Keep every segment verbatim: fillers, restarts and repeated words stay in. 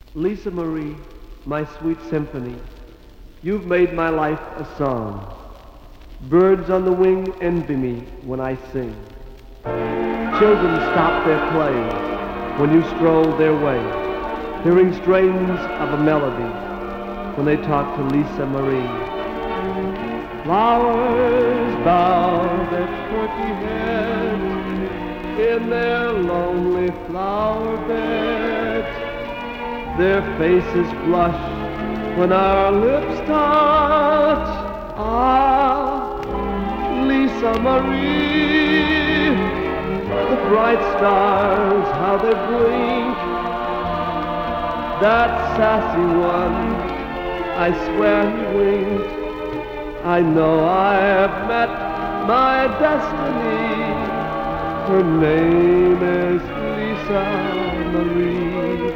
Lisa Marie, my sweet symphony, you've made my life a song. Birds on the wing envy me when I sing. Children stop their play when you stroll their way, hearing strains of a melody when they talk to Lisa Marie. Flowers bow their turkey heads in their lonely flower beds. Their faces blush when our lips touch. Ah, Lisa Marie, the bright stars, how they blink. That sassy one, I swear he winked. I know I've met my destiny. Her name is Lisa Marie.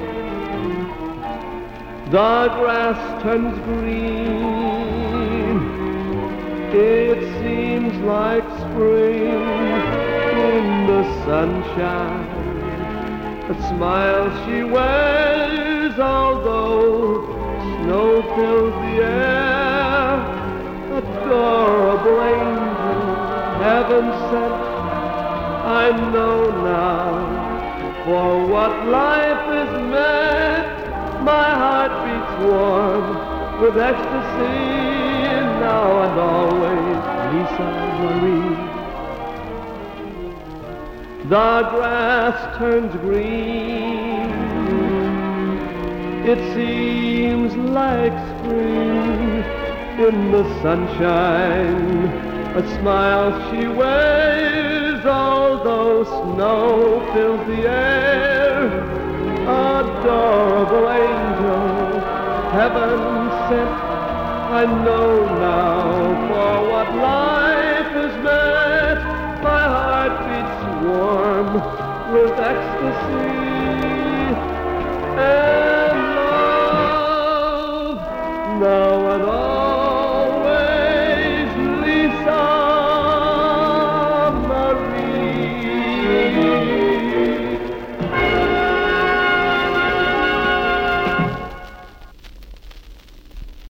The grass turns green. It seems like spring in the sunshine. A smile she wears, although snow fills the air. Adorable angel, heaven sent. I know now for what life is meant. My heart beats warm with ecstasy. Now and always, Lisa Marie. The grass turns green. It seems like spring in the sunshine. A smile she wears, although snow fills the air. Adorable angel, heaven sent. I know now for what life